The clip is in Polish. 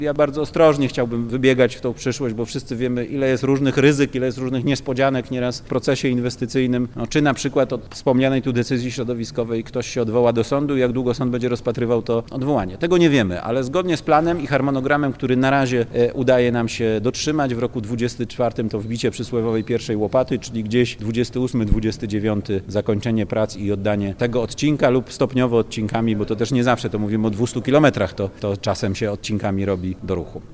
Ja bardzo ostrożnie chciałbym wybiegać w tą przyszłość, bo wszyscy wiemy, ile jest różnych ryzyk, ile jest różnych niespodzianek nieraz w procesie inwestycyjnym. Czy na przykład od wspomnianej tu decyzji środowiskowej ktoś się odwoła do sądu, jak długo sąd będzie rozpatrywał to odwołanie. Tego nie wiemy, ale zgodnie z planem i harmonogramem, który na razie udaje nam się dotrzymać, w roku 2024 to wbicie przysłowiowej pierwszej łopaty, czyli gdzieś 28-29 zakończenie prac i oddanie tego odcinka lub stopniowo odcinkami, bo to też nie zawsze, to mówimy o 200 kilometrach, to czasem się odcinkami robi do ruchu.